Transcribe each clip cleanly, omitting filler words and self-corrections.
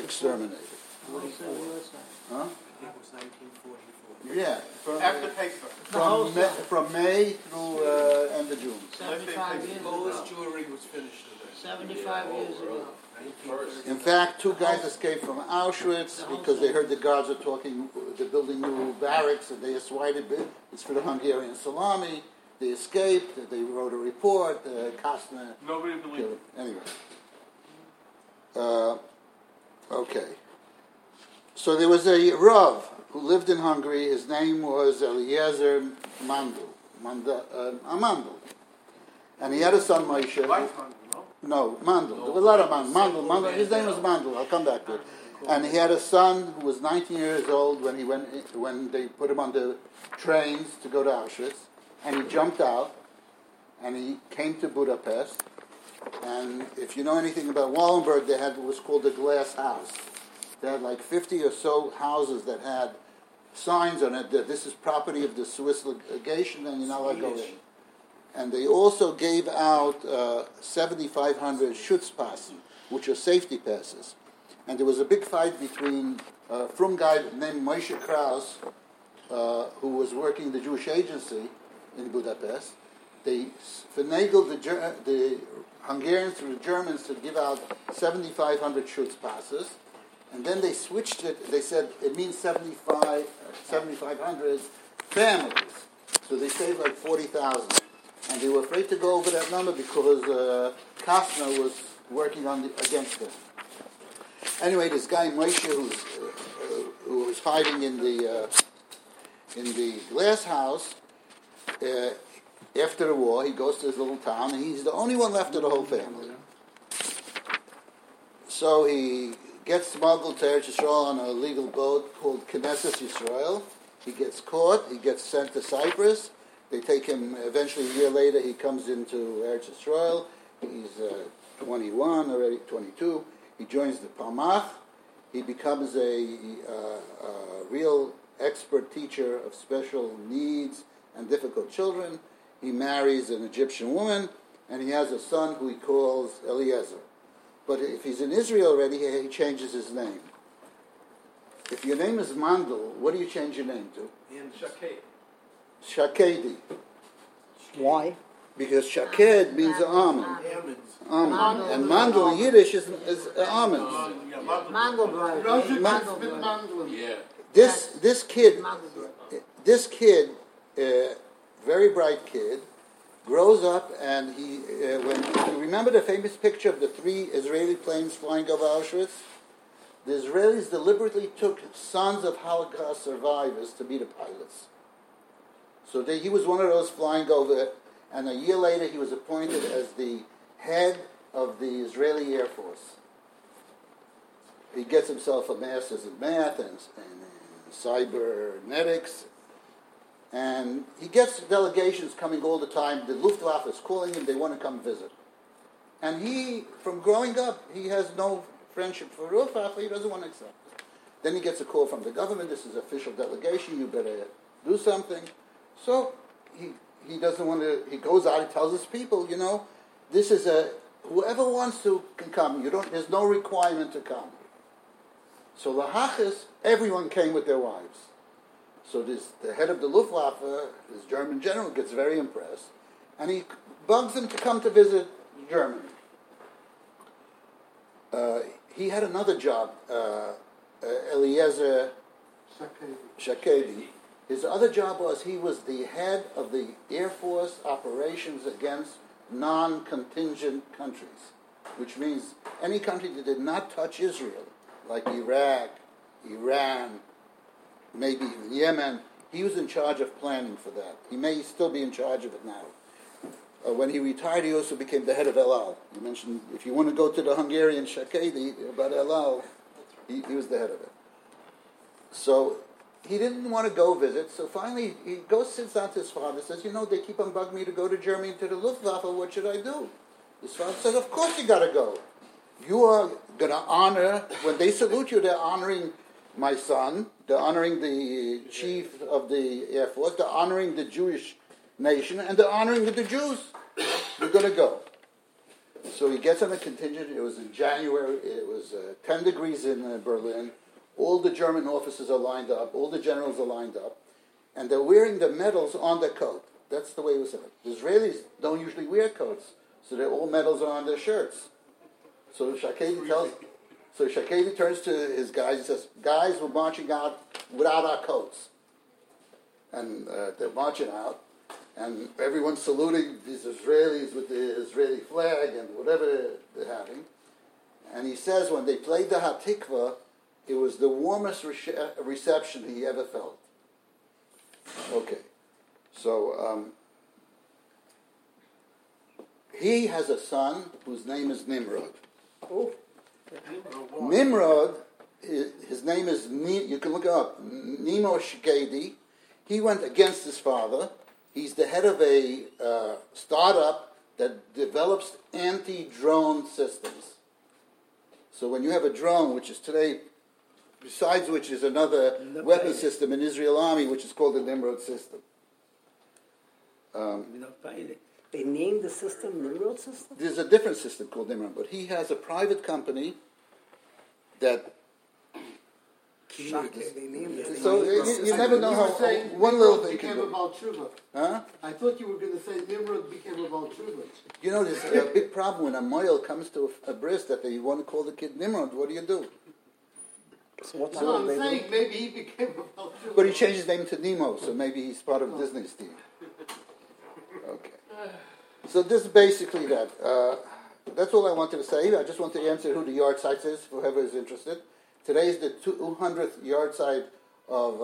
exterminated. Huh? It was 1944. Yeah. After paper. From May through end of June. 75 years Polish ago. Jewry was finished today. 75 years ago. In fact, 2 guys escaped from Auschwitz because they heard the guards were talking, they're building new barracks, and they decided it's for the Hungarian Salami. They escaped, they wrote a report, Kastner... Nobody believed it. Anyway. Okay. So there was a Rav who lived in Hungary. His name was Eliezer Mandel. Mandel. And he had a son, Moshe. No, Mandel. There were a lot of Mandel. His name was Mandel. I'll come back to it. And he had a son who was 19 years old when they put him on the trains to go to Auschwitz. And he jumped out, and he came to Budapest. And if you know anything about Wallenberg, they had what was called the Glass House. They had like 50 or so houses that had signs on it that this is property of the Swiss legation, and you're not allowed to go in. And they also gave out 7,500 Schutzpassen, which are safety passes. And there was a big fight between from guy named Moshe Kraus, who was working the Jewish agency in Budapest. They finagled the Hungarians through the Germans to give out 7,500 Schutzpasses. And then they switched it. They said it means 7,500 families. So they saved like 40,000. And they were afraid to go over that number because Kastner was working against them. Anyway, this guy Moshe, who was hiding in the glass house, after the war, he goes to his little town, and he's the only one left of the whole family. So he gets smuggled to Eretz Yisrael on a legal boat called Knesset Yisrael. He gets caught. He gets sent to Cyprus. They take him, eventually a year later, he comes into Eretz Yisrael. He's 21, already 22. He joins the Palmach. He becomes a real expert teacher of special needs and difficult children. He marries an Egyptian woman, and he has a son who he calls Eliezer. But if he's in Israel already, he changes his name. If your name is Mandel, what do you change your name to? Shakedi. Why? Because Shaked means almond. Almond. And Mandel in Yiddish is almond. Mandelbrot. Yeah. This kid, very bright kid, grows up, and he when you remember the famous picture of the 3 Israeli planes flying over Auschwitz? The Israelis deliberately took sons of Holocaust survivors to be the pilots. So he was one of those flying over, and a year later he was appointed as the head of the Israeli Air Force. He gets himself a master's in math and cybernetics, and he gets delegations coming all the time. The Luftwaffe is calling him, they want to come visit. And he, from growing up, he has no friendship for Luftwaffe, he doesn't want to accept it. Then he gets a call from the government, this is official delegation, you better do something. So he doesn't want to, he goes out, he tells his people, this is whoever wants to can come, there's no requirement to come. So Lahachis, everyone came with their wives. So the head of the Luftwaffe, this German general, gets very impressed, and he bugs them to come to visit Germany. He had another job, Eliezer Shakedi. His other job was he was the head of the Air Force operations against non-contingent countries, which means any country that did not touch Israel, like Iraq, Iran, maybe even Yemen. He was in charge of planning for that. He may still be in charge of it now. When he retired, he also became the head of El Al. You mentioned, if you want to go to the Hungarian Shakedi about El Al, he was the head of it. So he didn't want to go visit, so finally he sits down to his father, says, they keep on bugging me to go to Germany to the Luftwaffe, what should I do? His father says, of course you got to go. You are going to honor, when they salute you, they're honoring my son, they're honoring the chief of the Air Force, they're honoring the Jewish nation, and they're honoring the Jews. You're going to go. So he gets on a contingent. It was in January. It was 10 degrees in Berlin. All the German officers are lined up. All the generals are lined up. And they're wearing the medals on their coat. That's the way it was set up. The Israelis don't usually wear coats. So all medals are on their shirts. So Shakedi turns to his guys and says, guys, we're marching out without our coats. And they're marching out. And everyone's saluting these Israelis with the Israeli flag and whatever they're having. And he says when they played the Hatikva, it was the warmest reception he ever felt. Okay. So he has a son whose name is Nimrod. Oh. Nimrod, his name is, you can look it up, Nemo Shkedi. He went against his father. He's the head of a startup that develops anti-drone systems. So when you have a drone, which is today, besides which is another weapon system in Israel Army, which is called the Nimrod system. They named the system Nimrod system? There's a different system called Nimrod, but he has a private company that... Shocking. They named it. So you never know how... saying One little Nimrod thing can became go. about Tshuva. Huh? I thought you were going to say Nimrod became about Tshuva. You know, there's a big problem when a moil comes to a bris that they want to call the kid Nimrod. What do you do? So what So I'm saying maybe he became about Tshuva. But he changed his name to Nemo, so maybe he's part of Disney's team. Okay. So this is basically that. That's all I wanted to say. I just want to answer who the yard site is, for whoever is interested. Today is the 200th yard site of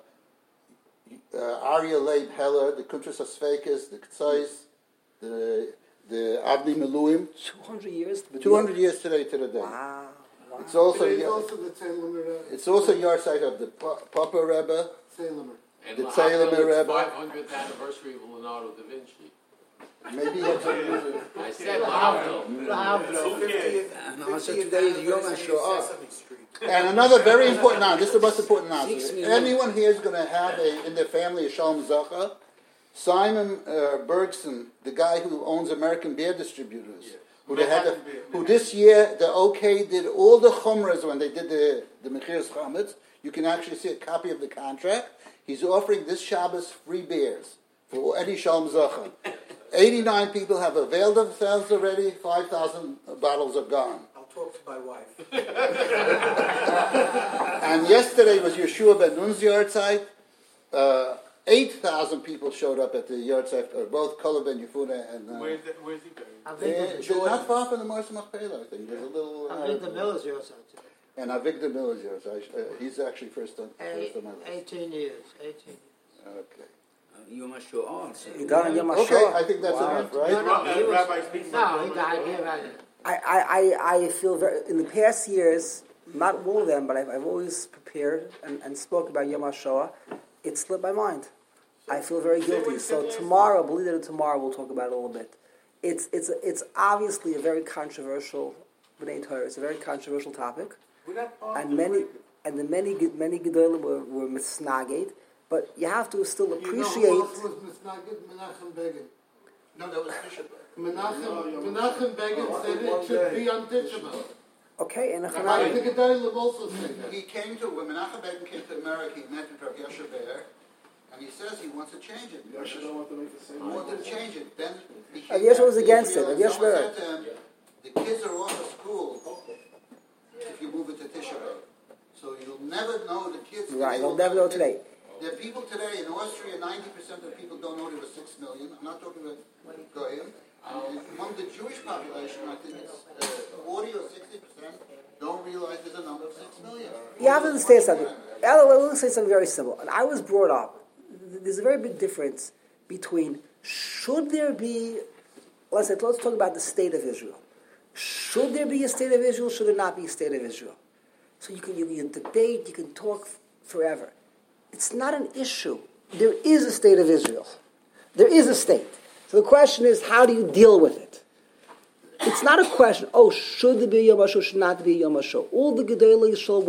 Aryeh Leib Heller, the Kuntras HaSfeikas, the Ktsais, the Avdi Meluim. 200 years? 200 years today to the day. Wow. It's also Today's also the Tzeilamer. it's also yard site of the Papa Rebbe, Tzeilamer. And The Lahavdil, Tzeilamer it's Rebbe. 500th anniversary of Leonardo da Vinci. maybe it's a, I said Lahavdil. No, so today is Yom HaShoah. and another very important now. This is the most important now. Anyone here is going to have in their family a Shalom Zacha. Simon Bergson, the guy who owns American Beer Distributors, who this year the OK did all the chumras when they did the Mechiras Chametz. You can actually see a copy of the contract. He's offering this Shabbos free beers for any Shalom Zacha. 89 people have availed themselves already. 5,000 bottles are gone. I'll talk to my wife. And yesterday was Yeshua Ben Nun's yard site. 8,000 people showed up at the yard site, both Kolob Ben Yefuna and... Where's he buried? they're not far from the Morris Machpelah, I think. There's a little... I think the Miller's your son today. And Avigdor Miller's yard site. He's actually first on my list. 18 years. Okay. Yom HaShoah. He died on Yom Okay, HaShoah. I think that's enough, right? No, he was, Rabbi speaks no, he died here right now. I feel very, in the past years, not all of them, but I've always prepared and spoke about Yom HaShoah. It slipped my mind. I feel very guilty. So tomorrow, believe it or tomorrow, we'll talk about it a little bit. It's obviously a very controversial B'nai Torah. It's a very controversial topic, and many gedolim were misnaged. But you have to still appreciate. You know who else was misnagid? Menachem Begin. No, that was Tisha B'Av. Menachem Begin said it should be on Tisha B'Av. Okay, and I think the Gedolim also said that. When Menachem Begin came to America, he met with Rav Yasher Be'er, and he says he wants to change it. Yasher don't want to make the same. He wanted to change it. Then Rav Yasher was against it. Rav Yasher Someone Be'er. said to him, the kids are off of school if you move it to Tisha B'Av. So you'll never know the kids. Right, you'll never know today. There are people today in Austria, 90% of people don't know there were 6 million. I'm not talking about Goyim. Among the Jewish population, I think it's 40 or 60% don't realize there's a number of 6 million. You have to understand something. Let me say something very simple. And I was brought up, there's a very big difference between should there be, let's talk about the state of Israel. Should there be a state of Israel? Should there not be a state of Israel? So you can debate, you can talk forever. It's not an issue. There is a state of Israel. There is a state. So the question is, how do you deal with it? It's not a question, should there be a Yom HaShoah, should not be a Yom HaShoah. All the Gedolei Yisrael,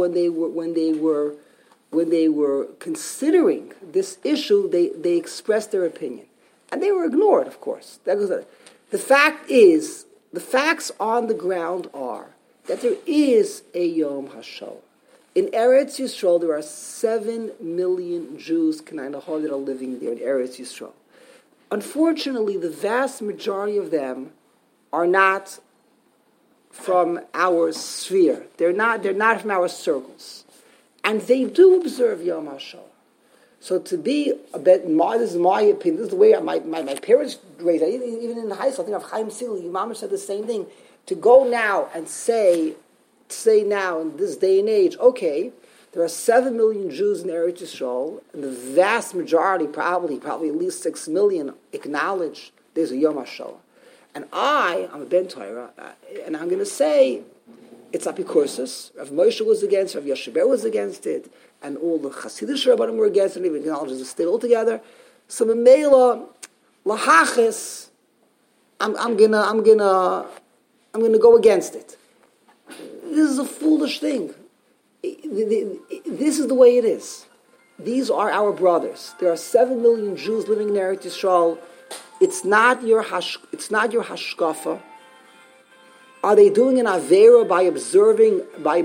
when they were considering this issue, they expressed their opinion. And they were ignored, of course. The fact is, the facts on the ground are that there is a Yom HaShoah. In Eretz Yisrael, there are 7 million Jews, Kanaanahor, that are living there in Eretz Yisrael. Unfortunately, the vast majority of them are not from our sphere. They're not from our circles. And they do observe Yom HaShoah. So to be a bit, this is my opinion, this is the way my parents raised it, even in high school, I think of Chaim Segal, your mama said the same thing, to go now and say now in this day and age, okay, there are 7 million Jews in Eretz Yisrael, and the vast majority, probably at least 6 million, acknowledge there's a Yom HaShoah. And I'm a Ben Torah, and I'm going to say, it's apikursus. Rav Moshe was against it, Rav Yoshe was against it, and all the Hasidic Rabbanim were against it, and even acknowledges the state altogether. So Memela, lahachis, I'm gonna go against it. This is a foolish thing. This is the way it is. These are our brothers. There are 7 million Jews living in Eretz Yisrael. It's not your hashkafa. Are they doing an avera by observing?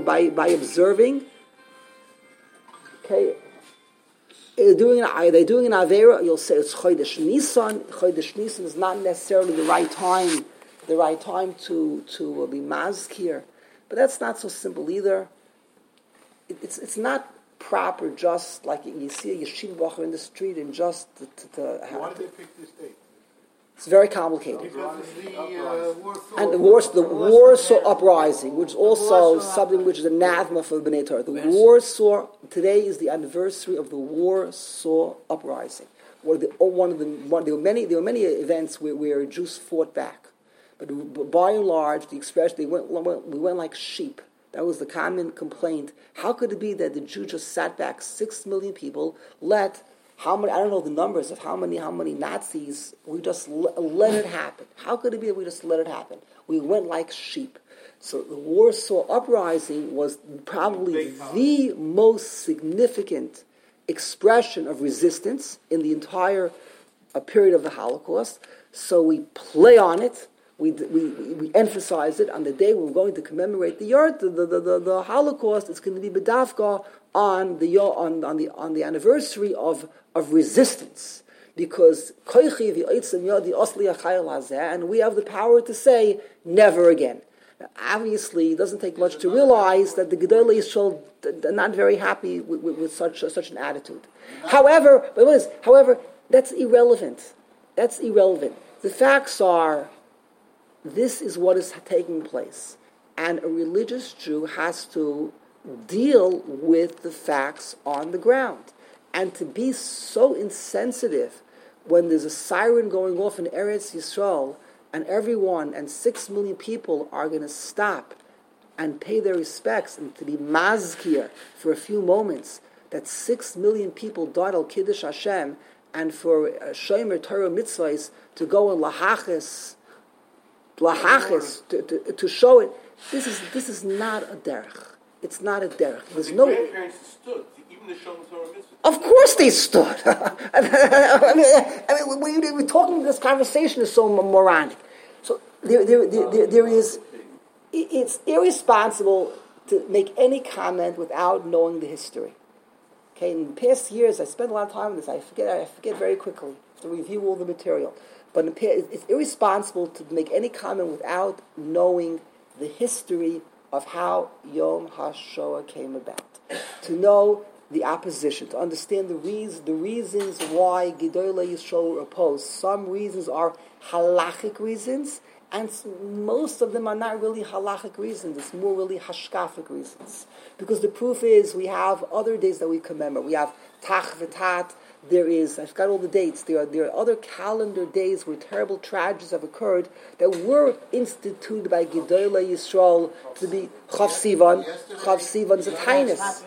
Okay. Are they doing an avera? You'll say it's Chodesh Nisan. Chodesh Nisan is not necessarily the right time to be mazkir. But that's not so simple either. It's not proper just like you see a yeshiva bacher in the street and just to Why did they pick this date? It's very complicated. Because it's the Warsaw uprising, which is also something which is anathema for the Bnei Torah. Today is the anniversary of the Warsaw uprising. There were many events where Jews fought back, but by and large, the expression we went like sheep. That was the common complaint. How could it be that the Jews just sat back 6 million people, how many? I don't know the numbers of how many Nazis. We just let it happen. How could it be that we just let it happen? We went like sheep. So the Warsaw uprising was probably the most significant expression of resistance in the entire period of the Holocaust. So we play on it. We emphasize it on the day we're going to commemorate the Holocaust. It's going to be bedavka on the anniversary of resistance, because and we have the power to say never again. Now, obviously, it doesn't take much to realize that the Gedolei Yisrael are not very happy with such an attitude. However, that's irrelevant. The facts are, this is what is taking place, and a religious Jew has to deal with the facts on the ground. And to be so insensitive when there's a siren going off in Eretz Yisrael and 6 million people are going to stop and pay their respects, and to be mazkir for a few moments that 6 million people died al Kiddush Hashem, and for Shomer Torah mitzvahs to go and lahachis to show it. This is not a derech. It's not a derech. There's no. Grandparents stood. Even the Shomer Torah mitzvah. Of course they stood. I mean, we're talking. This conversation is so moronic. So there is. It's irresponsible to make any comment without knowing the history. Okay, in the past years, I spent a lot of time on this. I forget very quickly to review all the material. But it's irresponsible to make any comment without knowing the history of how Yom HaShoah came about. To know the opposition, to understand the reasons why Gedolei Yisrael were opposed. Some reasons are halachic reasons, and most of them are not really halachic reasons. It's more really hashkafic reasons. Because the proof is we have other days that we commemorate. We have Tach V'Tat. There is, I've got all the dates, there are other calendar days where terrible tragedies have occurred that were instituted by Gedolei Yisrael to be Chav Sivan. Chav Sivan is a tainus.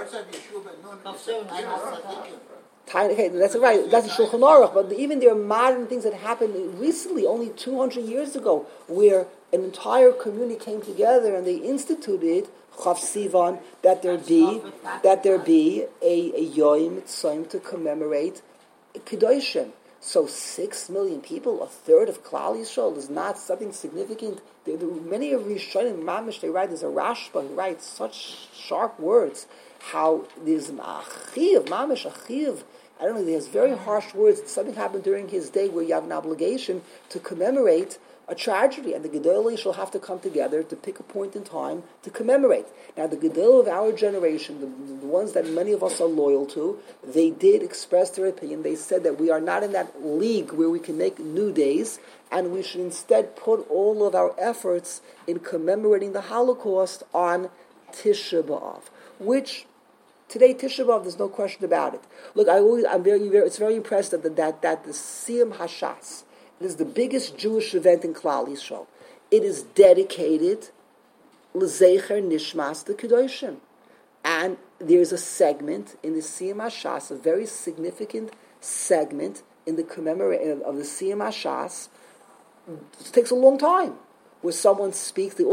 Okay, that's right. That's a Shulchan Aruch. But even there are modern things that happened recently, only 200 years ago, where an entire community came together and they instituted Chav Sivan, that there be a Yom Tzom to commemorate Kedoshim. So 6 million people, a third of Klal Yisrael, is not something significant. Many of Rishonim, Mamish, they write, there's a Rashba who writes such sharp words, how there's an Achiv, Mamish, Achiv, I don't know, he has very harsh words. Something happened during his day where you have an obligation to commemorate a tragedy, and the Gedolei shall have to come together to pick a point in time to commemorate. Now, the Gedolei of our generation, the ones that many of us are loyal to, they did express their opinion. They said that we are not in that league where we can make new days, and we should instead put all of our efforts in commemorating the Holocaust on Tisha B'Av, which today, Tisha B'Av, there's no question about it. Look, it's very impressive that the Siyam Hashas, it is the biggest Jewish event in Klal Yisrael. It is dedicated L'Zecher Nishmas the Kedoshim. And there's a segment in the Siyam Hashas, a very significant segment in the commemoration of the Siyam Hashas. It takes a long time. Where someone speaks, there's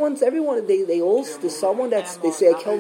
someone that's, they say Kel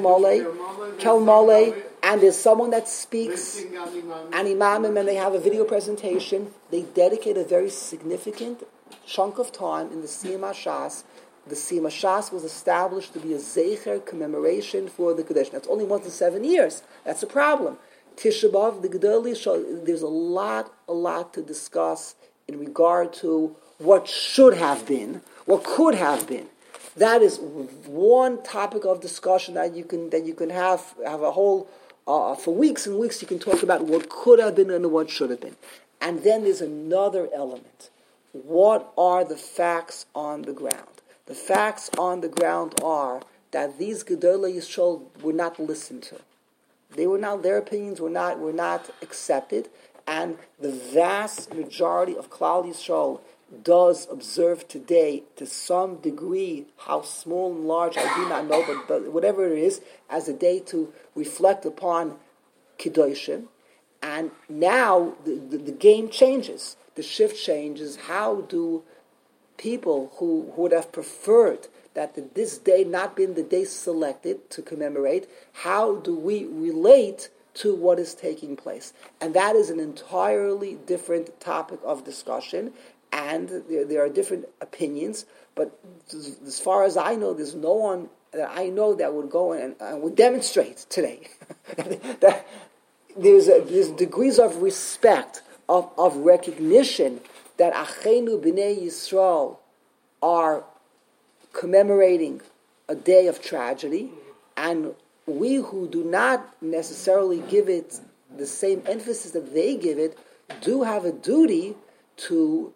Mole, and there's someone that speaks, and Imamim, and they have a video presentation. They dedicate a very significant chunk of time in the Siyam HaShas. The Siyam HaShas was established to be a Zecher commemoration for the Kodesh. That's only once in 7 years. That's a problem. Tisha B'Av, the Gedolei, there's a lot to discuss in regard to what should have been, what could have been. That is one topic of discussion that you can have a whole for weeks and weeks. You can talk about what could have been and what should have been. And then there's another element. What are the facts on the ground? The facts on the ground are that these Gedolei Yisrael were not listened to. Their opinions were not accepted, and the vast majority of Klal Yisrael does observe today, to some degree, how small and large, I do not know, but whatever it is, as a day to reflect upon Kedoshim. And now the game changes. The shift changes. How do people who would have preferred that this day not been the day selected to commemorate, how do we relate to what is taking place? And that is an entirely different topic of discussion. And there are different opinions, but as far as I know, there's no one that I know that would go and would demonstrate today that there's degrees of respect, of recognition that Achenu B'nai Yisrael are commemorating a day of tragedy, and we who do not necessarily give it the same emphasis that they give it do have a duty to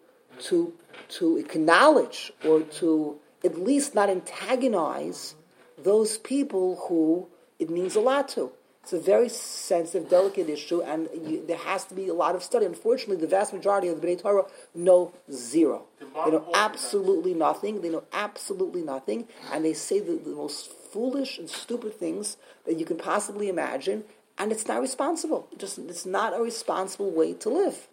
acknowledge or to at least not antagonize those people who it means a lot to. It's a very sensitive, delicate issue, and there has to be a lot of study. Unfortunately, the vast majority of the Bnei Torah know zero. They know absolutely nothing. And they say the most foolish and stupid things that you can possibly imagine, and it's not responsible. It's not a responsible way to live.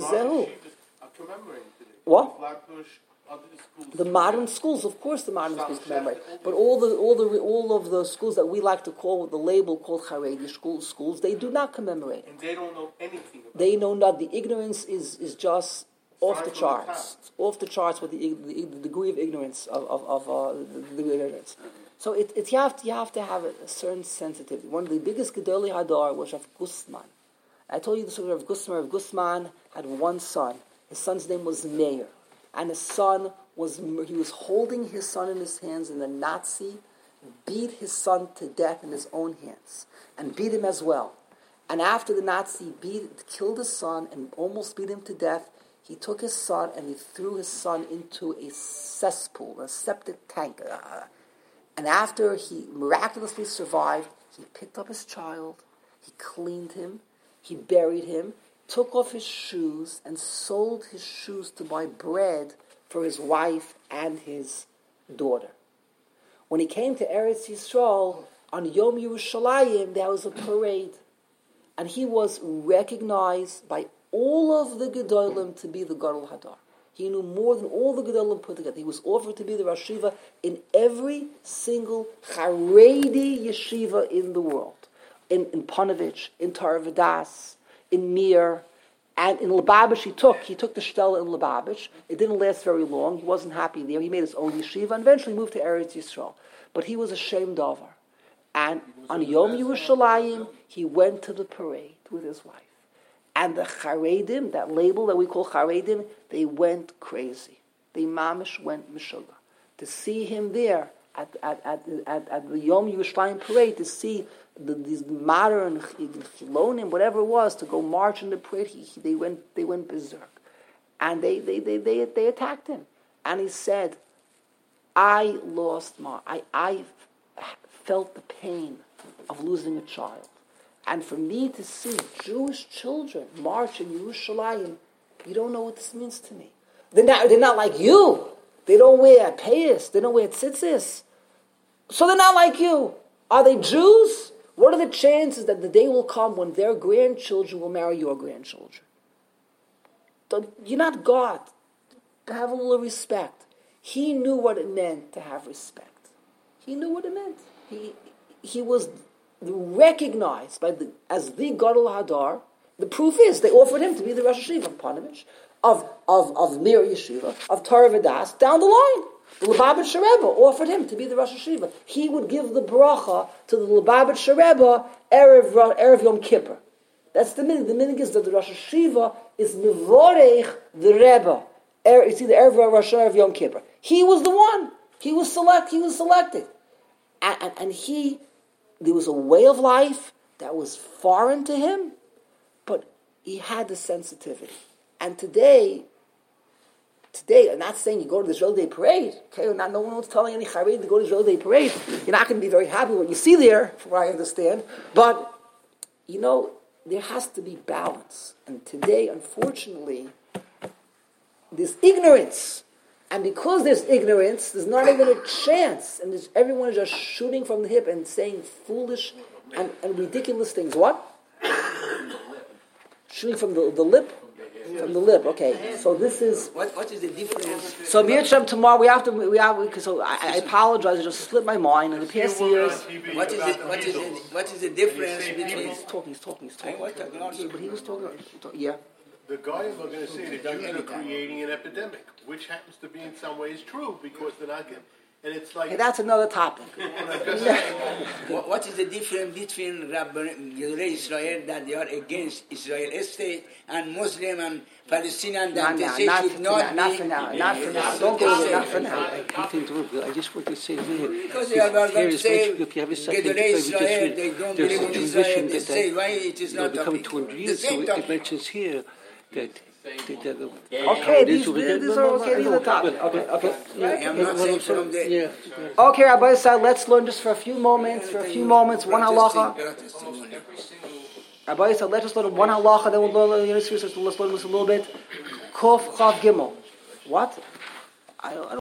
What? The modern schools, of course, the modern schools commemorate, but all of the schools that we like to call with the label called Haredi schools, they do not commemorate. And they don't know anything about They know not. The ignorance is just off the charts. It's off the charts with the degree of ignorance of the ignorance. So you have to have a certain sensitivity. One of the biggest Gedolei Hadar was Rav Gustman. I told you the story of Gustman. Rav Gustman had one son. His son's name was Meir. And he was holding his son in his hands, and the Nazi beat his son to death in his own hands, and beat him as well. And after the Nazi killed his son and almost beat him to death, he took his son and he threw his son into a cesspool, a septic tank. And after he miraculously survived, he picked up his child, he cleaned him, he buried him, took off his shoes and sold his shoes to buy bread for his wife and his daughter. When he came to Eretz Yisrael, on Yom Yerushalayim, there was a parade. And he was recognized by all of the Gedolim to be the Gadol Hadar. He knew more than all the Gedolim put together. He was offered to be the Rosh Yeshiva in every single Haredi yeshiva in the world. In Panovich, in Torah Vodaas, in Mir, And in Lubavitch, he took the shtel in Lubavitch. It didn't last very long. He wasn't happy there. He made his own yeshiva and eventually moved to Eretz Yisrael. But he was ashamed of her. And on Yom Yerushalayim, he went to the parade with his wife. And the Charedim, that label that we call Charedim, they went crazy. They mamish went mishuga. To see him there at the Yom Yerushalayim parade, to see these modern chilonim, whatever it was, to go march in the parade, they went berserk. And they attacked him. And he said, I felt the pain of losing a child. And for me to see Jewish children march in Yerushalayim, you don't know what this means to me. They're not like you. They don't wear payas. They don't wear tzitzis. So they're not like you. Are they Jews? What are the chances that the day will come when their grandchildren will marry your grandchildren? You're not God. Have a little respect. He knew what it meant to have respect. He knew what it meant. He was recognized as the Gadol Hadar. The proof is they offered him to be the Rosh Hashiva of Panovich, of Mir Yeshiva, of Torah V'das, down the line. The Lubavitcher Rebbe offered him to be the Rosh Hashiva. He would give the bracha to the Lubavitcher Rebbe Erev Yom Kippur. That's the minhag. The minhag is that the Rosh Hashiva is Mivorech the Rebbe. It's either Erev Rosh Hashanah or Yom Kippur. He was the one. He was selected. And there was a way of life that was foreign to him, but he had the sensitivity. And today, I'm not saying you go to the Israel Day Parade. Okay, no one's telling any Chareid to go to the Israel Day Parade. You're not going to be very happy with what you see there, from what I understand. But, there has to be balance. And today, unfortunately, there's ignorance. And because there's ignorance, there's not even a chance. And everyone is just shooting from the hip and saying foolish and ridiculous things. What? Shooting from the lip? From the lip, okay. So this is... What is the difference? So Mircham tomorrow, I apologize, it just slipped my mind in the past years. What is the difference between... He's talking. But he was talking, yeah. The guys are going to say that Jews are creating an epidemic, which happens to be in some ways true because they're not getting... And it's like... Hey, that's another topic. What is the difference between Gedolei Israel that they are against Israel state and Muslim and Palestinian that they say should not be... Not for now. Don't go there, not for now. I just want to say here... Because they are going to say Gedolei Israel, they don't believe in Israel, they say why it is not coming to the same topic. It mentions here that... Okay, these are topics. Okay. I'm not saying from the... Yeah. Okay, Rabbi Yisrael, let's learn just for a few moments, one halacha. Rabbi Yisrael, let's just learn one halacha, then we'll learn this a little bit. Kuf Chav Gimel. What? I don't